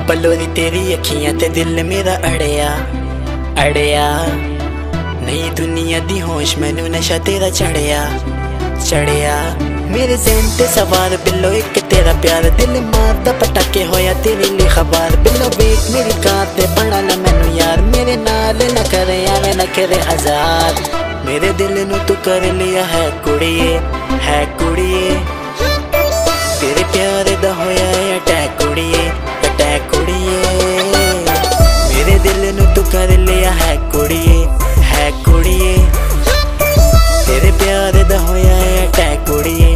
पल्लो दी तेरी अखियां ते दिल मेरा अड़िया अड़िया। नई दुनिया दी होश मैनू नशा तेरा चढ़िया चढ़िया। मेरे ज़हन ते सवार बिल्लो एक तेरा प्यार, दिल मारदा पटाके होया तेरे लिए खबर। बिल्लो वेख मेरी कार ते बना ला मैनू यार, मेरे नाल न करे आवे न करे हजार। मेरे दिल नू तू कर लिया है कुड़िए तेरे प्यार दा होया अटैक कुड़िए मेरे दिल नू तू कर लिया है कुड़िए तेरे प्यार दा होया अटैक कुड़िए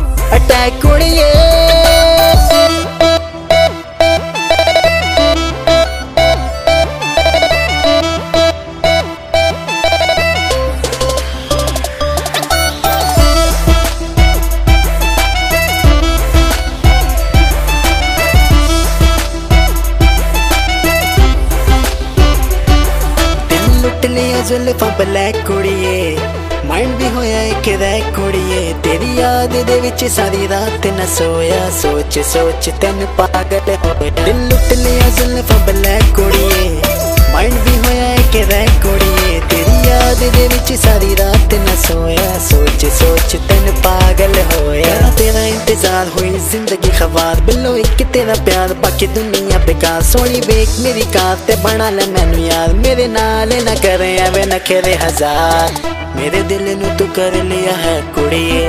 जुल्फां ब्लैक कुड़िए, माइंड भी होया एक रैक कुड़िए। तेरी याद दे विच सारी रात न सोया, सोच सोच तेन पागल होया। दिल लुट लिया जुल्फां ब्लैक कुड़िए, माइंड भी होया एक रैक कुड़िए। तेरी याद दे विच सारी रात न सोया, सोच सोच तेन पागल होया। तेरा इंतजार हुई जिंदगी खवार, बिल्लो एक तेरा प्यार बाकी दुनिया बेकार। सोनी वेख मेरी कार ते बना ले मैनू यार, मेरे नाल न करे आवे न खेरे हजार। मेरे दिल नू तू कर लिया है कुड़िए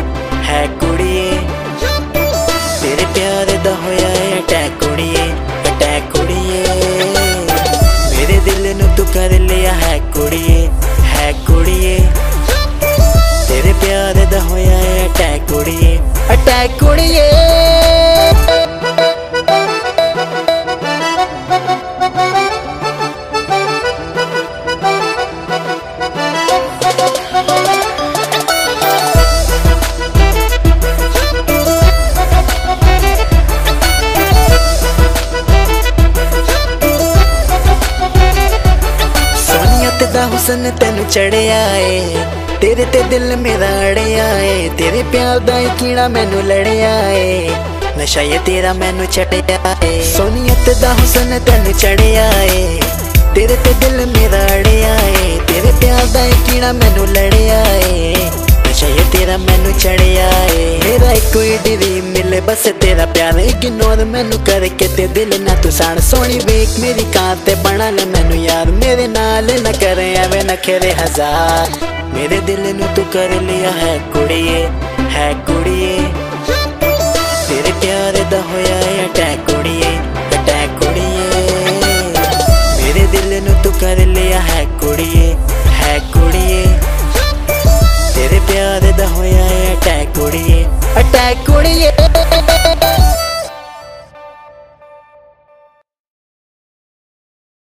तेरे प्यार दा होया अटैक कुड़िए मेरे दिल नू तू कर लिया है कुड़िए तेरे प्यार दा होया अटैक कुड़िए। हुसन तेनू चढ़िया है, तेरे ते दिल मेरा अड़िया है। तेरे प्यार दा कीड़ा मैनू लड़िया है, नशा ये तेरा मैनू चढ़िया है। सोनियत दा हुसन तेनू चढ़िया है, तेरे ते दिल मेरा अड़िया है। तेरे प्यार दा कीड़ा मैनू लड़िया है, नशा ये तेरा मैनू चढ़िया है। मेरा कोई ड्रीम मिले बस तेरा प्यार, इग्नोर मैनू करके ते दिल ना तू साण। सोनी वेख मेरी कार ते बना ले मैनू यार, मेरे नाल न करे आवे न खेरे हजार। मेरे दिल नू तू कर लिया है कुड़िए तेरे प्यार दा होया अटैक कुड़िए मेरे दिल नू तू कर लिया है कुड़िए तेरे प्यार दा होया अटैक कुड़िए